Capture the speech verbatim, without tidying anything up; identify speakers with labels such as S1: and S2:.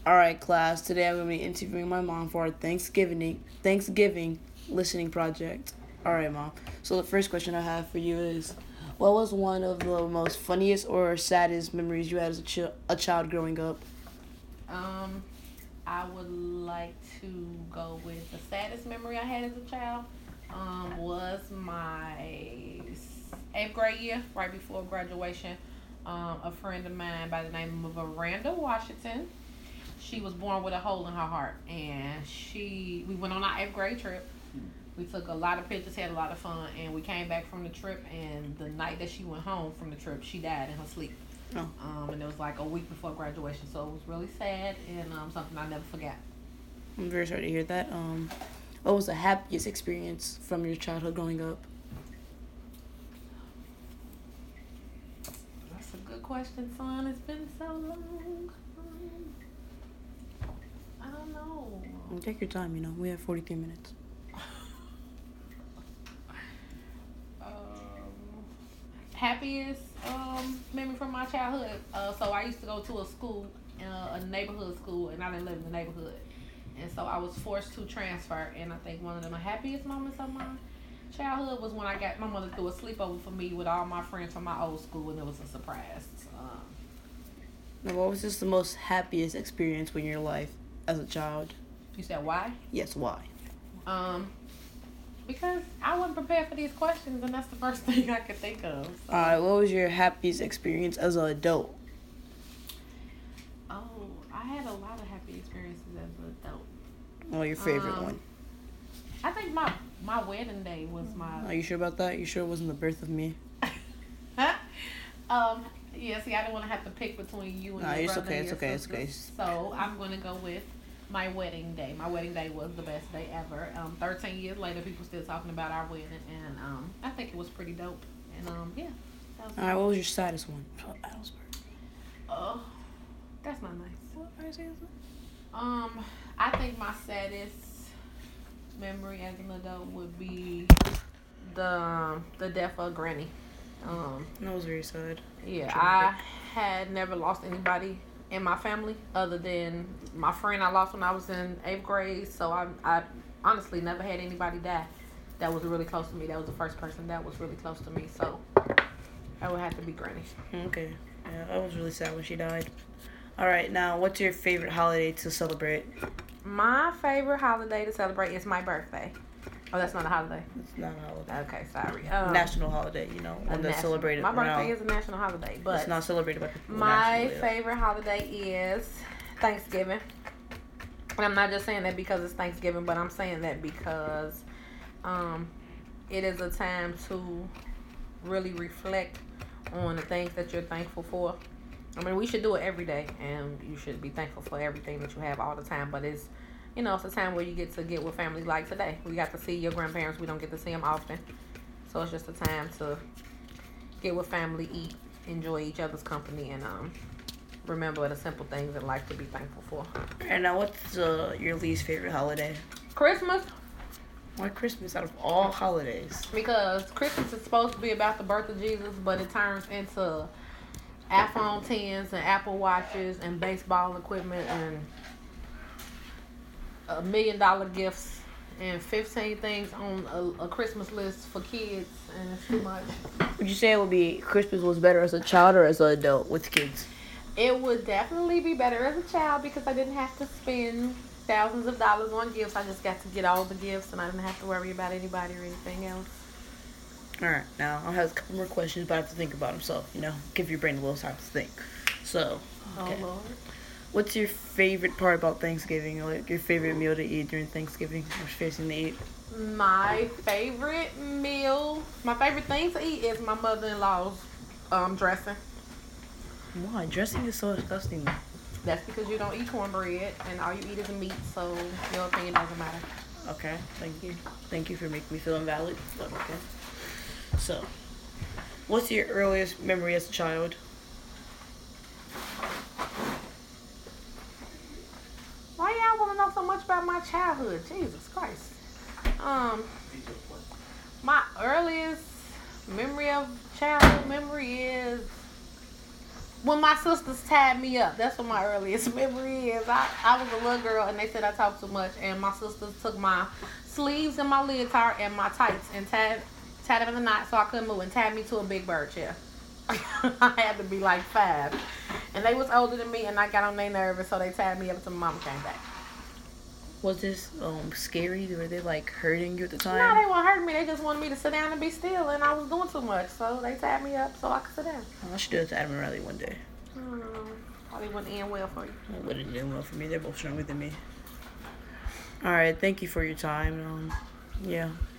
S1: All right, class. Today I'm going to be interviewing my mom for our Thanksgiving Thanksgiving listening project. All right, mom. So the first question I have for you is, what was one of the most funniest or saddest memories you had as a, ch- a child growing up?
S2: Um, I would like to go with the saddest memory I had as a child. Um, was my eighth grade year, right before graduation. Um, a friend of mine by the name of Miranda Washington. She was born with a hole in her heart, and she we went on our eighth grade trip. We took a lot of pictures, had a lot of fun, and we came back from the trip. And the night that she went home from the trip, she died in her sleep.
S1: Oh,
S2: Um, and it was like a week before graduation, so it was really sad and um, something I never forgot.
S1: I'm very sorry to hear that. Um, what was the happiest experience from your childhood growing up?
S2: That's a good question, son. It's been so long. Um, I don't know.
S1: Take your time. You know, we have forty-three minutes.
S2: Um, happiest um, memory from my childhood. Uh, so I used to go to a school, uh, a neighborhood school, and I didn't live in the neighborhood. And so I was forced to transfer. And I think one of the happiest moments of my childhood was when I got my mother threw a sleepover for me with all my friends from my old school, and it was a surprise. Um,
S1: Now, what was just the most happiest experience in your life as a child?
S2: you said why?
S1: Yes, why?
S2: Um, because I wasn't prepared for these questions, and that's the first thing I could think of. So.
S1: All right, what was your happiest experience as an adult?
S2: Oh, I had a lot of happy experiences as an adult.
S1: Well, your favorite
S2: Um,
S1: one.
S2: I think my my wedding day was my.
S1: Are you sure about that? You sure it wasn't the birth of me?
S2: um. Yeah. See, I didn't want to have to pick between you and
S1: Nah,
S2: your
S1: it's
S2: brother
S1: okay,
S2: and
S1: it's
S2: your
S1: okay, it's
S2: sister.
S1: okay.
S2: So I'm gonna go with my wedding day. My wedding day was the best day ever. Um, thirteen years later, people still talking about our wedding, and um, I think it was pretty dope. And um, yeah. That was
S1: All right, what was your saddest one? Adelsberg.
S2: Oh, that's not nice.
S1: What are you saying?
S2: Um, I think my saddest memory as an adult would be the the death of Granny. Um,
S1: That was very sad.
S2: yeah, I
S1: Traumatic.
S2: had never lost anybody in my family other than my friend I lost when I was in eighth grade. So I I honestly never had anybody die that was really close to me. That was the first person that was really close to me. So that would have to be Granny.
S1: Okay. Yeah, I was really sad when she died. All right, now what's your favorite holiday to celebrate?
S2: My favorite holiday to celebrate is my birthday. Oh, that's not a holiday.
S1: It's not a holiday.
S2: Okay, sorry. Um,
S1: National holiday, you know,
S2: a
S1: one that's
S2: national-
S1: celebrated
S2: My birthday
S1: around.
S2: is a national holiday, but
S1: It's not celebrated by people
S2: my
S1: nationally.
S2: favorite holiday is Thanksgiving. And I'm not just saying that because it's Thanksgiving, but I'm saying that because um, it is a time to really reflect on the things that you're thankful for. I mean, we should do it every day, and you should be thankful for everything that you have all the time. But it's, you know, it's a time where you get to get with family like today. We got to see your grandparents. We don't get to see them often. So it's just a time to get with family, eat, enjoy each other's company, and um, remember the simple things in life to be thankful for.
S1: And now, what's uh, your least favorite holiday?
S2: Christmas,
S1: Why Christmas out of all holidays?
S2: because Christmas is supposed to be about the birth of Jesus, but it turns into iPhone tens and Apple watches and baseball equipment and a million dollar gifts and fifteen things on a, a Christmas list for kids, and it's too much.
S1: Would you say it would be Christmas was better as a child or as an adult with kids?
S2: It would definitely be better as a child because I didn't have to spend thousands of dollars on gifts. I just got to get all the gifts, and I didn't have to worry about anybody or anything else.
S1: All right, now I'll have a couple more questions, but I have to think about them. So, you know, give your brain a little time to think. So, okay.
S2: Oh Lord.
S1: What's your favorite part about Thanksgiving? Like your favorite meal to eat during Thanksgiving? Or facing to eat?
S2: My favorite meal, my favorite thing to eat is my mother-in-law's um, dressing.
S1: Why? Dressing is so disgusting.
S2: That's because you don't eat cornbread and all you eat is meat, so your opinion doesn't matter.
S1: Okay, thank you. Thank you for making me feel invalid. But okay. So, what's your earliest memory as a child?
S2: Why y'all want to know so much about my childhood? Jesus Christ. Um, my earliest memory of childhood memory is when my sisters tied me up, that's what my earliest memory is. I, I was a little girl and they said I talked too much, and my sisters took my sleeves and my leotard and my tights and tied tied them in a knot so I couldn't move and tied me to a big bird chair. I had to be like five, and they was older than me, and I got on their nerves, so they tied me up until my mom came back.
S1: Was this um scary? Were they like hurting you at the time?
S2: No, they weren't hurting me. They just wanted me to sit down and be still, and I was doing too much, so they tied me up so I could sit down.
S1: Oh, I should do it to Adam and Riley one day.
S2: Hmm, probably wouldn't end well for you.
S1: It wouldn't end well for me. They're both stronger than me. All right, thank you for your time. Um, yeah.